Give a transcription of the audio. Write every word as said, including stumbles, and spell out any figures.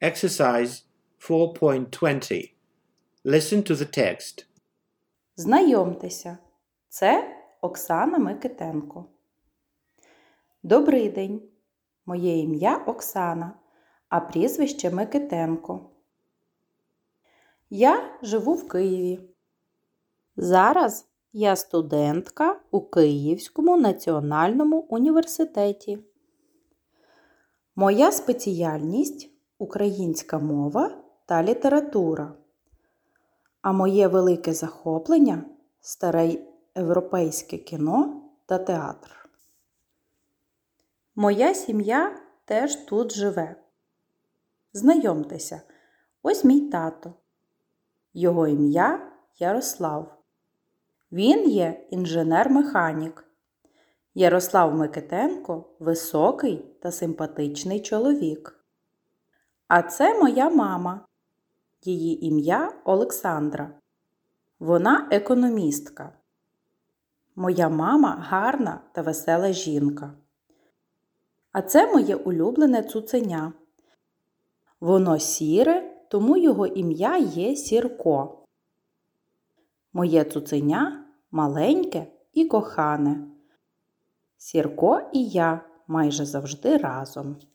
Exercise four point twenty. Listen to the text. Знайомтеся, це Оксана Микитенко. Добрий день. Моє ім'я Оксана, а прізвище Микитенко. Я живу в Києві. Зараз я студентка у Київському національному університеті. Моя спеціальність – українська мова та література. А моє велике захоплення – старе європейське кіно та театр. Моя сім'я теж тут живе. Знайомтеся, ось мій тато. Його ім'я Ярослав. Він є інженер-механік. Ярослав Микитенко – високий та симпатичний чоловік. А це моя мама. Її ім'я Олександра. Вона економістка. Моя мама гарна та весела жінка. А це моє улюблене цуценя. Воно сіре, тому його ім'я є Сірко. Моє цуценя маленьке і кохане. Сірко і я майже завжди разом.